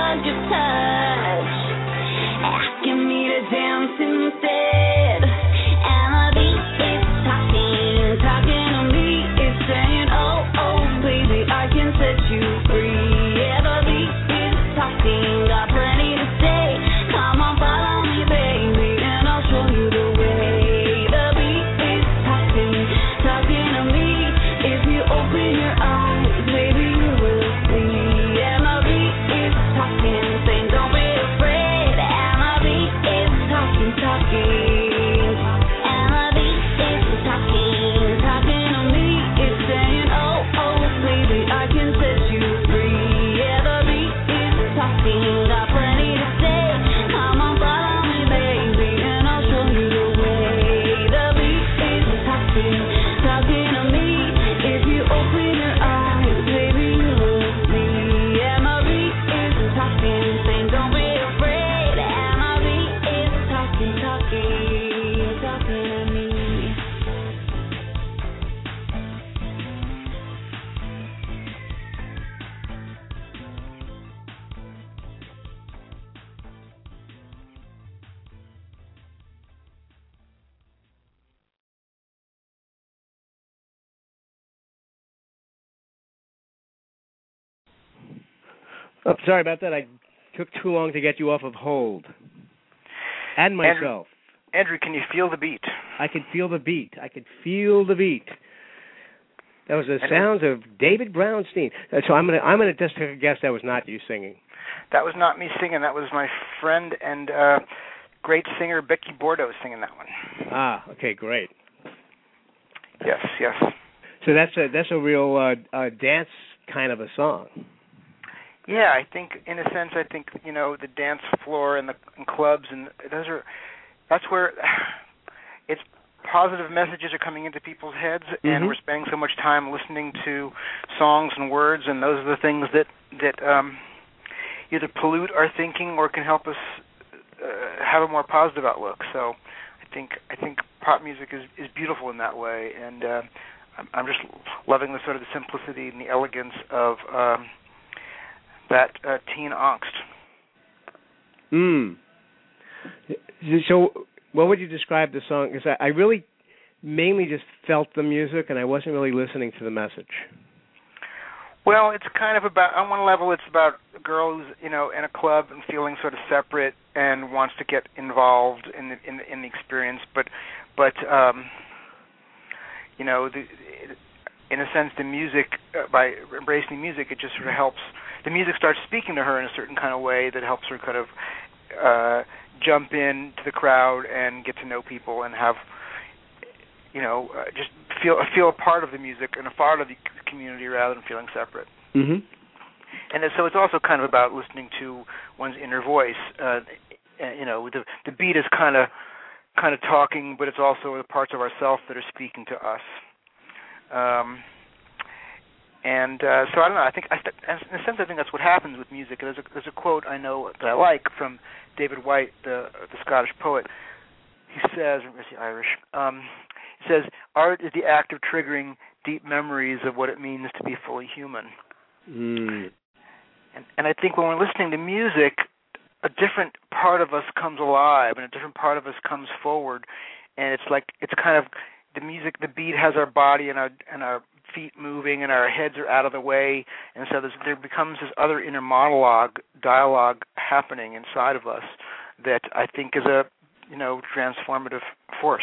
hug, your touch, asking me to dance instead. And the beat is talking, talking to me, it's saying, oh, oh, baby, I can set you free. Yeah, the beat is talking, got plenty to say. Come on, follow me, baby, and I'll show you the way. The beat is talking, talking to me. If you open your eyes, baby, you will see. And the beat is talking, saying don't be afraid. And the beat is talking, talking. And the beat is talking, talking to me. It's saying, oh, oh, baby, I can set you free. Yeah, the beat is talking, got plenty to say. Come on, follow me, baby, and I'll show you the way. The beat is talking, talking to me. If you open your eyes, baby, you will see. And the beat is talking, saying don't be afraid. And the beat is talking, talking, talking to me. Oh, sorry about that. I took too long to get you off of hold. And myself. Andrew, can you feel the beat? I can feel the beat. I can feel the beat. That was the And sounds of David Brownstein. Uh, So I'm gonna I'm gonna just take a guess that was not you singing. That was not me singing. That was my friend and uh, great singer Becky Bordeaux singing that one. Ah, okay, great. Yes, yes. So that's a that's a real uh, uh, dance kind of a song. Yeah, I think in a sense, I think you know the dance floor and the and clubs and those are that's where it's positive messages are coming into people's heads, Mm-hmm. and we're spending so much time listening to songs and words, and those are the things that that um, either pollute our thinking or can help us uh, have a more positive outlook. So I think I think pop music is, is beautiful in that way, and uh, I'm, I'm just loving the sort of the simplicity and the elegance of um, that uh, teen angst. Mm. So, what would you describe the song? Because I, I really mainly just felt the music, and I wasn't really listening to the message. Well, it's kind of about, on one level, it's about a girl who's, you know, in a club and feeling sort of separate and wants to get involved in the in the, in the experience, but but um, you know, the, in a sense, the music uh, by embracing music, it just sort of helps. The music starts speaking to her in a certain kind of way that helps her kind of uh, jump into the crowd and get to know people and have, you know, uh, just feel feel a part of the music and a part of the community rather than feeling separate. Mm-hmm. And so it's also kind of about listening to one's inner voice. Uh, you know, the the beat is kind of kind of talking, but it's also the parts of ourself that are speaking to us. Um, And uh, so I don't know. I think, I th- in a sense, I think that's what happens with music. There's a, there's a quote I know that I like from David White, the the Scottish poet. He says, or is he Irish? Um, he says, "Art is the act of triggering deep memories of what it means to be fully human." Mm. And, and I think when we're listening to music, a different part of us comes alive, and a different part of us comes forward. And it's like it's kind of the music, the beat has our body and our and our feet moving, and our heads are out of the way, and so there becomes this other inner monologue, dialogue happening inside of us that I think is a, you know, transformative force.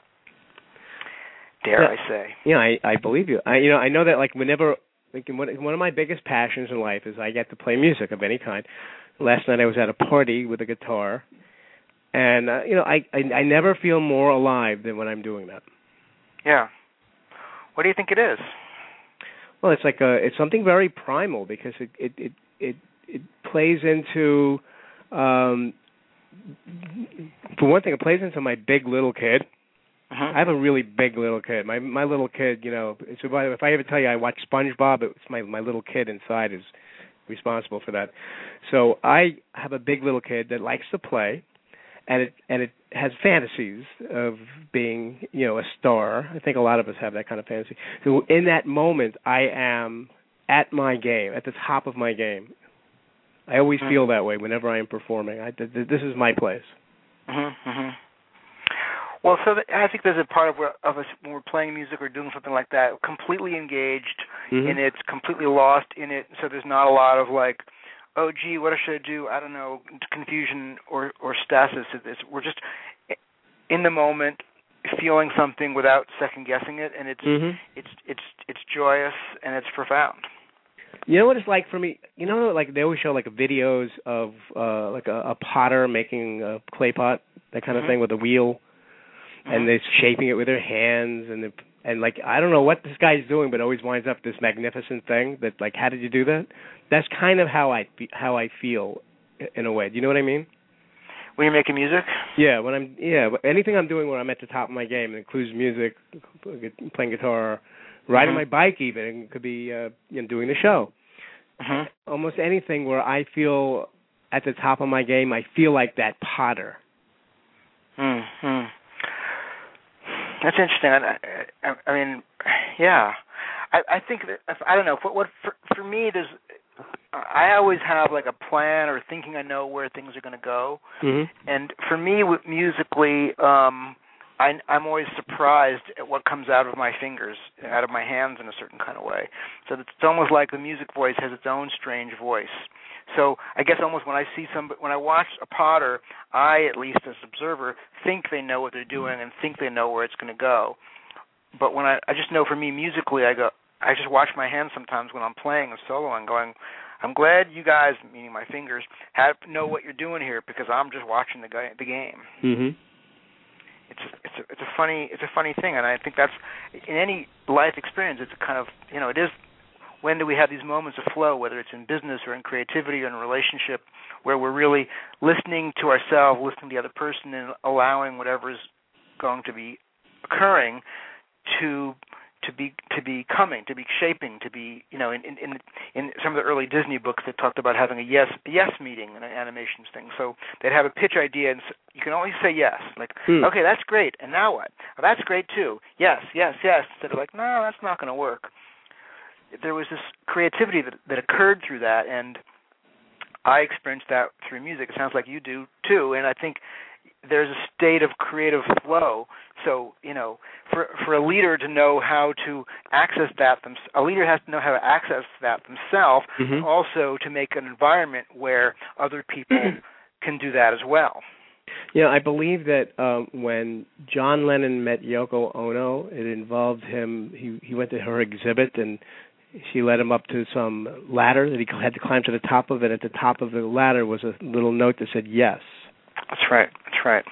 Dare yeah, I say? Yeah, I, I believe you. I, you know, I know that like whenever, like one, one of my biggest passions in life is I get to play music of any kind. Last night I was at a party with a guitar, and uh, you know, I, I I never feel more alive than when I'm doing that. Yeah. What do you think it is? Well, it's like a, it's something very primal because it it it it, it plays into, um, for one thing, it plays into my big little kid. Mm-hmm. I have a really big little kid. My my little kid, you know. So if I ever tell you I watch SpongeBob, it's my my little kid inside is responsible for that. So I have a big little kid that likes to play, and it and it has fantasies of being, you know, a star. I think a lot of us have that kind of fantasy. So in that moment, I am at my game, at the top of my game. I always mm-hmm. feel that way whenever I am performing. I, th- th- this is my place. Mm-hmm, mm-hmm. Well, so th- I think there's a part of, where, of us when we're playing music or doing something like that, completely engaged mm-hmm. in it, completely lost in it. So there's not a lot of like, oh, gee, what should I do? I don't know, confusion or, or stasis. It's, we're just in the moment, feeling something without second guessing it, and it's mm-hmm. it's it's it's joyous and it's profound. You know what it's like for me? You know, like they always show like videos of uh, like a, a potter making a clay pot, that kind of mm-hmm. thing with a wheel, mm-hmm. and they're shaping it with their hands, and the, and like I don't know what this guy's doing, but always winds up this magnificent thing. That like, how did you do that? That's kind of how I how I feel in a way. Do you know what I mean? When you're making music? Yeah, when I'm yeah anything I'm doing where I'm at the top of my game, it includes music, playing guitar, riding mm-hmm. my bike, even it could be uh, you know doing the show. Mm-hmm. Almost anything where I feel at the top of my game, I feel like that potter. Hmm. That's interesting. I, I, I mean, yeah. I, I think that I don't know. What, what for, for me, there's. I always have like a plan or thinking I know where things are going to go. Mm-hmm. And for me, with musically, um, I, I'm always surprised at what comes out of my fingers, out of my hands in a certain kind of way. So it's almost like the music voice has its own strange voice. So I guess almost when I see some, when I watch a potter, I, at least as an observer, think they know what they're doing and think they know where it's going to go. But when I, I just know for me musically, I go, I just watch my hands sometimes when I'm playing a solo and going, I'm glad you guys, meaning my fingers, have know what you're doing here because I'm just watching the, the game. Mm-hmm. It's it's a, it's a funny it's a funny thing, and I think that's in any life experience. It's kind of you know it is. When do we have these moments of flow, whether it's in business or in creativity or in a relationship, where we're really listening to ourselves, listening to the other person, and allowing whatever's going to be occurring to to be to be coming, to be shaping, to be you know in in in some of the early Disney books that talked about having a yes a yes meeting in an animations thing. So they'd have a pitch idea and you can only say yes, like hmm. okay, that's great, and now what? Oh, that's great too. Yes, yes, yes. Instead of like no, that's not going to work. There was this creativity that that occurred through that, and I experienced that through music. It sounds like you do too, and I think there's a state of creative flow. So, you know, for for a leader to know how to access that, them, a leader has to know how to access that themselves, mm-hmm. also to make an environment where other people can do that as well. Yeah, I believe that um, when John Lennon met Yoko Ono, it involved him, he, he went to her exhibit and she led him up to some ladder that he had to climb to the top of, and at the top of the ladder was a little note that said yes. That's right. That's right.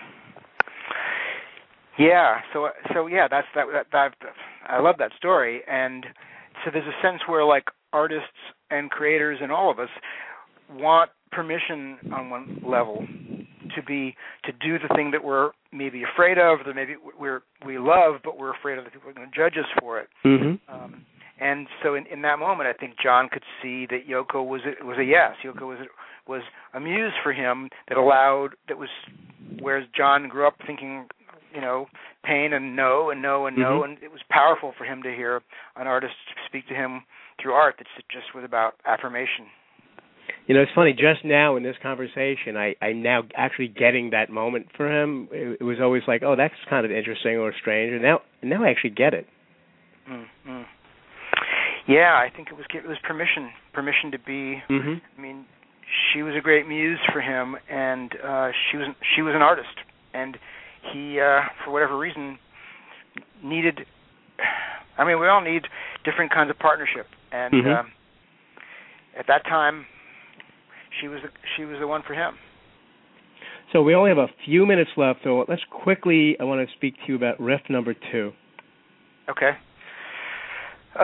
Yeah. So so yeah. That's that, that. That. I love that story. And so there's a sense where like artists and creators and all of us want permission on one level to be to do the thing that we're maybe afraid of, that maybe we're we love, but we're afraid of the people who are going to judge us for it. Mm-hmm. Um, and so in, in that moment, I think John could see that Yoko was a, was a yes. Yoko was a, was a muse for him that allowed that was, whereas John grew up thinking, you know, pain and no and no and no, mm-hmm. and it was powerful for him to hear an artist speak to him through art that just was about affirmation. You know, it's funny, just now in this conversation, I, I'm now actually getting that moment for him. It, it was always like, oh, that's kind of interesting or strange, and now, now I actually get it. Mm-hmm. Yeah, I think it was it was permission, permission to be. Mm-hmm. I mean, she was a great muse for him, and uh, she was she was an artist, and he, uh, for whatever reason, needed. I mean, we all need different kinds of partnership, and mm-hmm. um, at that time, she was the, she was the one for him. So we only have a few minutes left, so let's quickly. I want to speak to you about riff number two. Okay. Uh,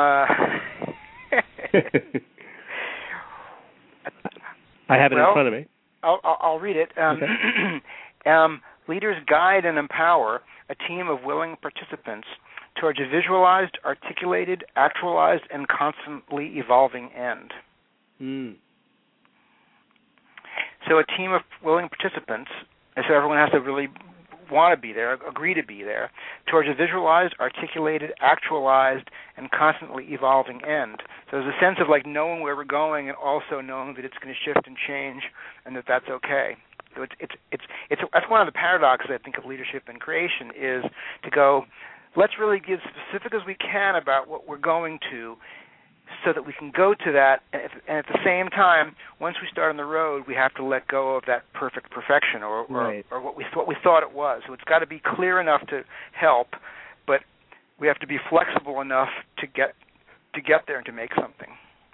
I have it well, in front of me. I'll, I'll, I'll read it. Um, okay. um, leaders guide and empower a team of willing participants towards a visualized, articulated, actualized, and constantly evolving end. Mm. So a team of willing participants, and so everyone has to really want to be there, agree to be there, towards a visualized, articulated, actualized, and constantly evolving end. So there's a sense of like knowing where we're going and also knowing that it's going to shift and change and that that's okay. So it's it's it's it's that's one of the paradoxes I think of leadership and creation is to go, let's really get as specific as we can about what we're going to, so that we can go to that, and, if, and at the same time, once we start on the road, we have to let go of that perfect perfection or or, right. or what we what we thought it was. So it's got to be clear enough to help, but we have to be flexible enough to get to get there and to make something.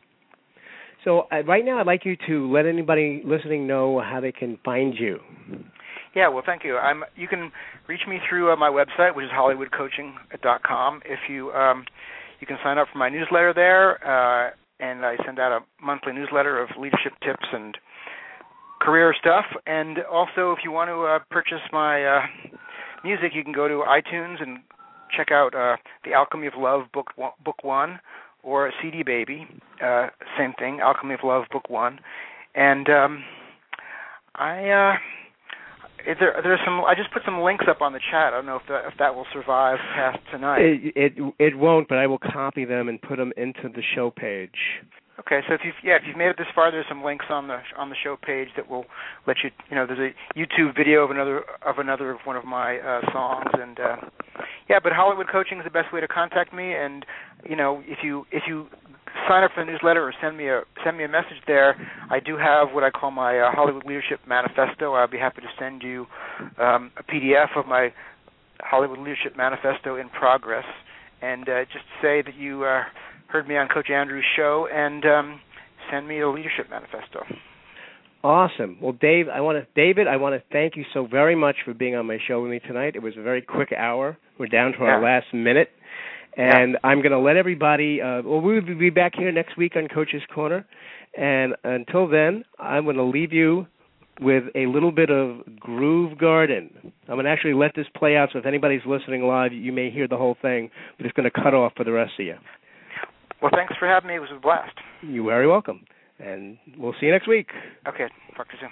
So uh, right now, I'd like you to let anybody listening know how they can find you. Yeah, well, thank you. I'm. You can reach me through uh, my website, which is hollywood coaching dot com. If you um, you can sign up for my newsletter there, uh, and I send out a monthly newsletter of leadership tips and career stuff. And also, if you want to uh, purchase my uh, music, you can go to iTunes and check out uh, The Alchemy of Love, Book One, Book One, or C D Baby. Uh, same thing, Alchemy of Love, Book One. And um, I. Uh, Is there, there's some. I just put some links up on the chat. I don't know if that, if that will survive past tonight. It, it it won't, but I will copy them and put them into the show page. Okay, so if you've yeah, if you've made it this far, there's some links on the on the show page that will let you. You know, there's a YouTube video of another of another of one of my uh, songs, and uh, yeah. But Hollywood Coaching is the best way to contact me, and you know, if you if you sign up for the newsletter or send me a send me a message there, I do have what I call my uh, Hollywood Leadership Manifesto. I'll be happy to send you um, a P D F of my Hollywood Leadership Manifesto in progress, and uh, just say that you uh, heard me on Coach Andrew's show, and um, send me a Leadership Manifesto. Awesome. Well, Dave, I want to David, I want to thank you so very much for being on my show with me tonight. It was a very quick hour. We're down to yeah. our last minute. And yeah. I'm going to let everybody, uh, well, we'll be back here next week on Coach's Corner. And until then, I'm going to leave you with a little bit of Groove Garden. I'm going to actually let this play out, so if anybody's listening live, you may hear the whole thing, but it's going to cut off for the rest of you. Well, thanks for having me. It was a blast. You're very welcome. And we'll see you next week. Okay. Talk to you soon.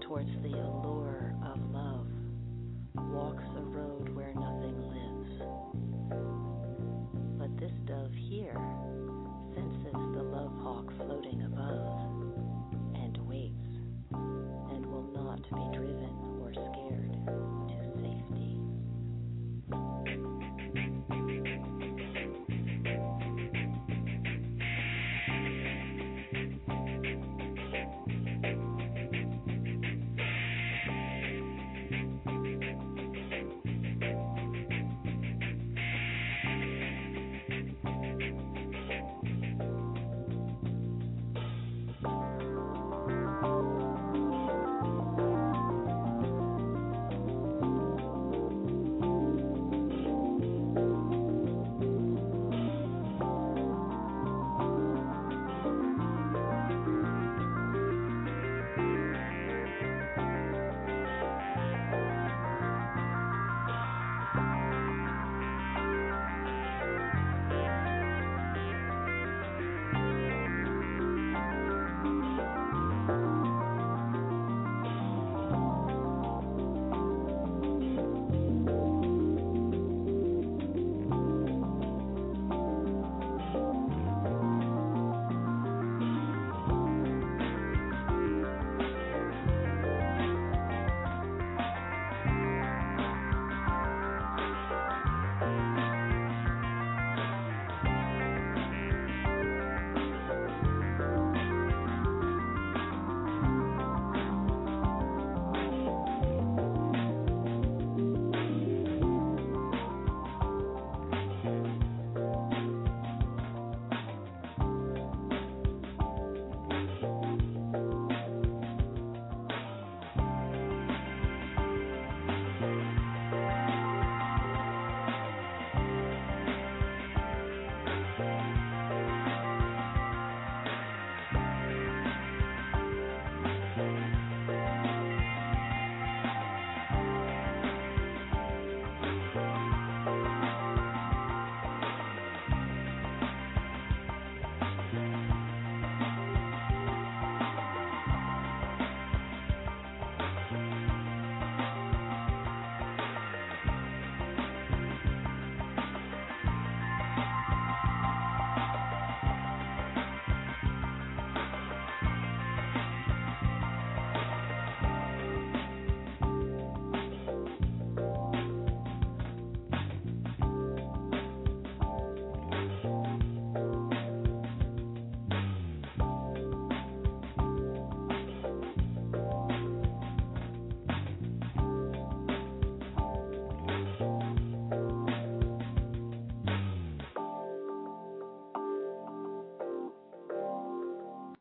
towards the allure.